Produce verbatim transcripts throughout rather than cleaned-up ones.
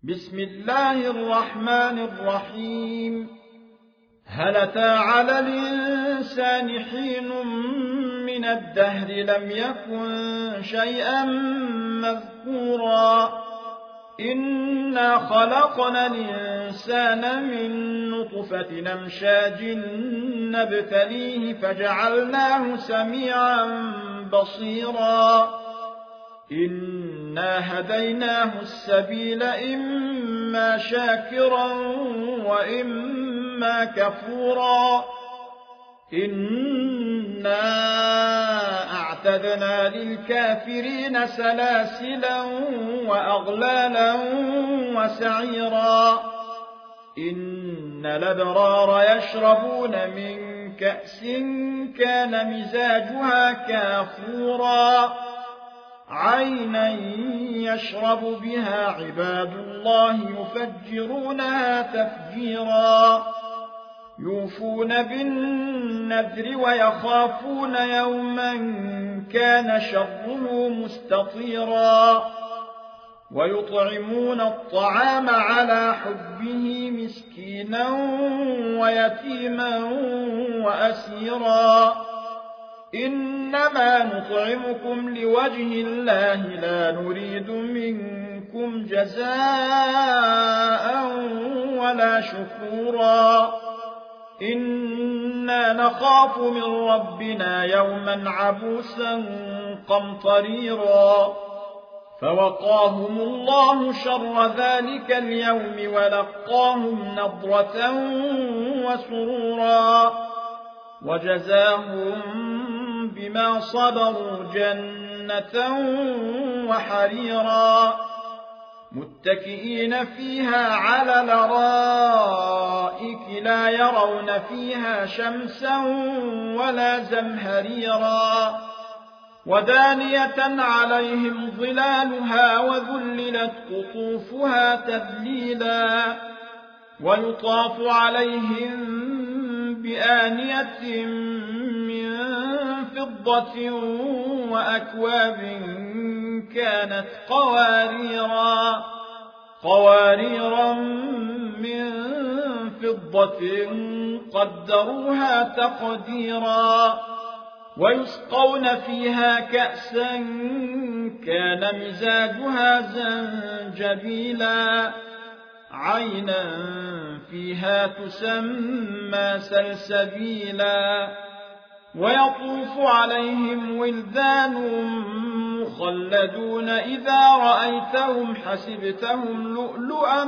بسم الله الرحمن الرحيم. هل أتى على الإنسان حين من الدهر لم يكن شيئا مذكورا إنا خلقنا الإنسان من نطفة أمشاج نبتليه فجعلناه سميعا بصيرا إنا هديناه السبيل إما شاكرا وإما كفورا إنا أعتدنا للكافرين سلاسلا وأغلالا وسعيرا إن الأبرار يشربون من كأس كان مزاجها كافورا عينا يشرب بها عباد الله يفجرونها تفجيرا يوفون بالنذر ويخافون يوما كان شره مستطيرا ويطعمون الطعام على حبه مسكينا ويتيما وأسيرا إنما نطعمكم لوجه الله لا نريد منكم جزاء ولا شكورا إنا نخاف من ربنا يوما عبوسا قمطريرا فوقاهم الله شر ذلك اليوم ولقاهم نضرة وسرورا وجزاهم بما صبروا جنة وحريرا متكئين فيها على الأرائك لا يرون فيها شمسا ولا زمهريرا ودانية عليهم ظلالها وذللت قطوفها تذليلا ويطاف عليهم بآنية من فضة وأكواب كانت قواريرا قواريرا من فضة قدروها تقديرا ويسقون فيها كأسا كان مزاجها زنجبيلا عينا فيها تسمى سلسبيلا ويطوف عليهم ولدان مخلدون إذا رأيتهم حسبتهم لؤلؤا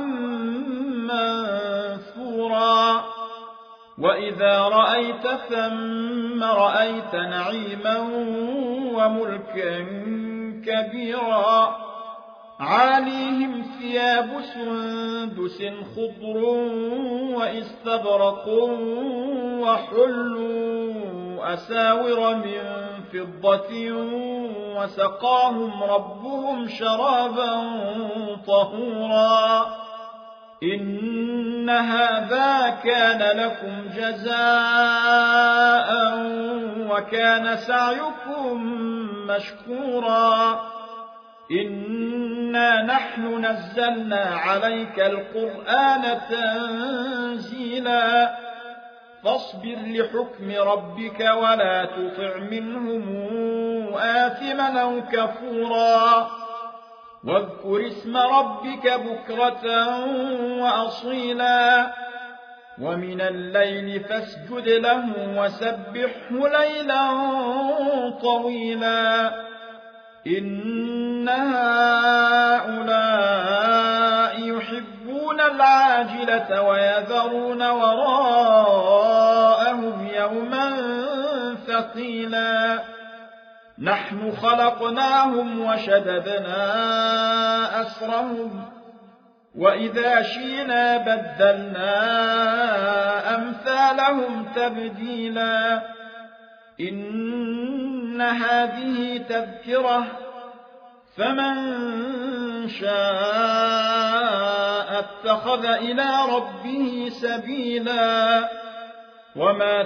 منثورا وإذا رأيت ثم رأيت نعيما وملكا كبيرا عاليهم ثياب سندس خضر واستبرق وحلوا أساور من فضة وسقاهم ربهم شرابا طهورا إن هذا كان لكم جزاء وكان سعيكم مشكورا إنا نحن نزلنا عليك القرآن تنزيلا فاصبر لحكم ربك ولا تطع منهم آثما أو كفورا واذكر اسم ربك بكرة وأصيلا ومن الليل فاسجد له وسبحه ليلا طويلا إن هؤلاء يحبون العاجلة ويذرون وراءهم يوما ثقيلا نحن خلقناهم وشددنا أسرهم وإذا شئنا بدلنا أمثالهم تبديلا إن هذه تذكرة فمن شاء اتخذ إلى ربه سبيلا وما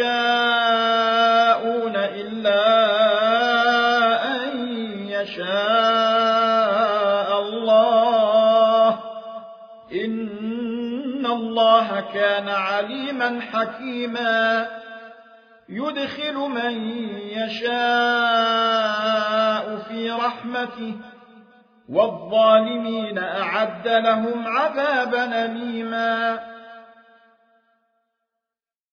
تشاءون إلا أن يشاء الله إن الله كان عليما حكيما يدخل من يشاء في رحمته والظالمين أعد لهم عذابا أليما